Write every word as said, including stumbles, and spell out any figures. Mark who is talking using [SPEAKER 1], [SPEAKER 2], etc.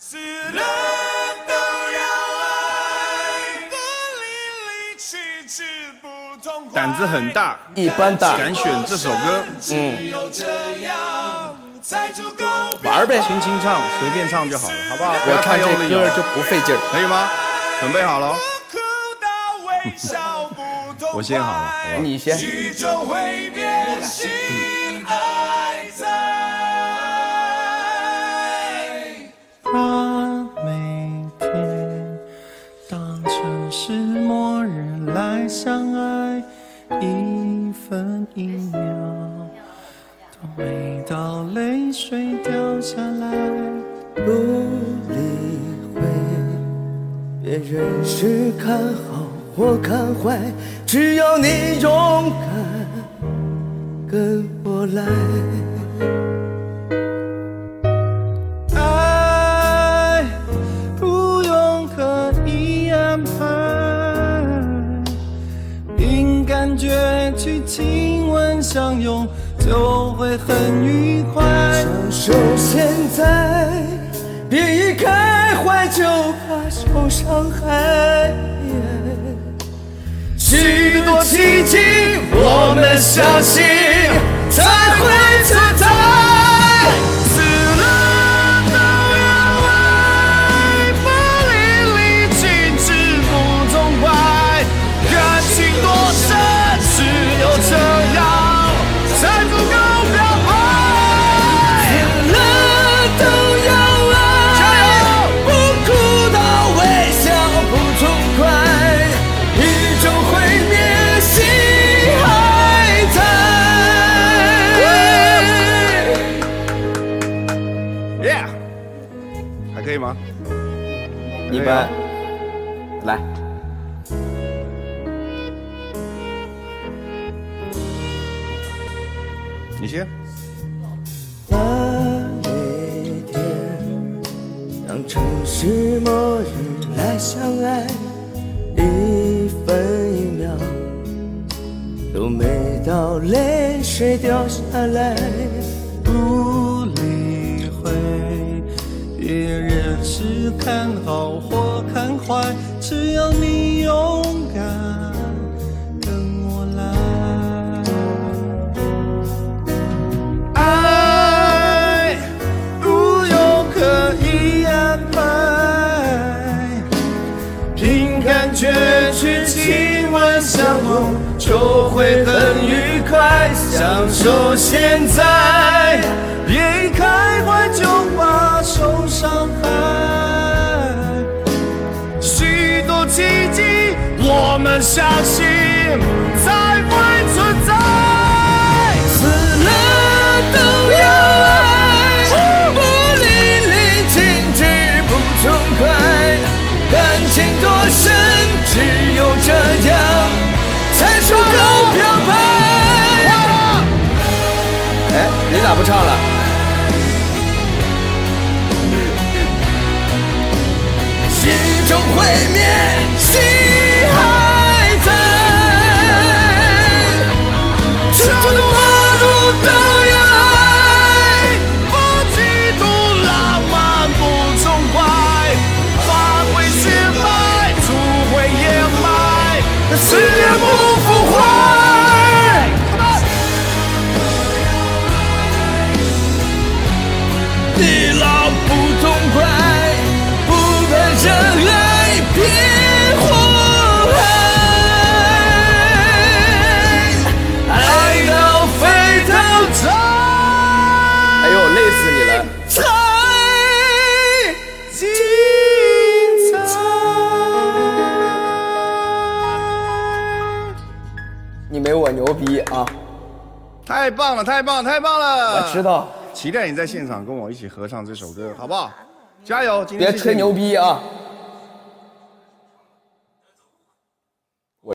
[SPEAKER 1] 死了都要爱，不离离弃弃不痛快。
[SPEAKER 2] 胆子很大，
[SPEAKER 3] 一般大，
[SPEAKER 2] 敢选这首歌，
[SPEAKER 1] 嗯，只有这样才足够
[SPEAKER 3] 玩呗，
[SPEAKER 2] 轻轻唱，随便唱就好了，好不好？
[SPEAKER 3] 我看这歌就不费劲儿，
[SPEAKER 2] 可以吗？准备好了。我先好了，好吧？
[SPEAKER 3] 你先。
[SPEAKER 1] 宇宙会变心爱在。
[SPEAKER 4] 把每天当成是末日来相爱，一分一秒都没到泪水掉下来，
[SPEAKER 5] 不理会别人是看好或看坏，只要你勇敢跟我来。
[SPEAKER 4] 爱不用刻意安排，凭感觉去亲吻相拥，就会很愉快。
[SPEAKER 5] 享受现在，别一开怀就怕受伤害。许多奇迹，我们相信才会存在。
[SPEAKER 1] 死了都要爱，不离离弃弃不痛快。感情多深，只有这样才足够表白。
[SPEAKER 5] 死了都要爱，不哭到微笑不痛快。宇宙毁灭，心还在。
[SPEAKER 2] Yeah， 还可以吗？
[SPEAKER 3] 一般。来，
[SPEAKER 2] 你先。
[SPEAKER 5] 把每天当成是末日来相爱，一分一秒都没到泪水掉下来。
[SPEAKER 4] 不理会别人是看好或看坏，只要你勇敢跟我来。爱不用刻意安排，凭感觉去亲吻相拥，就会很愉快。享受现在，别一开怀就怕受伤害。
[SPEAKER 1] 许多奇迹，我们相信才会存在。
[SPEAKER 5] 死了都要爱，不离离弃弃不痛快。感情多深，只有这样才足够表白。
[SPEAKER 3] 哎，你咋不唱了？
[SPEAKER 5] 宇宙毁灭，心还在。这条马路都要爱，
[SPEAKER 1] 不嫉妒浪漫不痛快，发挥失败，逐回掩埋，思念不腐坏。
[SPEAKER 5] 地老不痛快，不敢人来别祸害。爱到飞到这，
[SPEAKER 3] 哎呦，累死你了！
[SPEAKER 5] 才精彩。
[SPEAKER 3] 你没我牛逼啊！
[SPEAKER 2] 太棒了，太棒了，太棒了！
[SPEAKER 3] 我知道，
[SPEAKER 2] 期待你在现场跟我一起合唱这首歌，好不好？加油！今天
[SPEAKER 3] 别吹牛逼啊！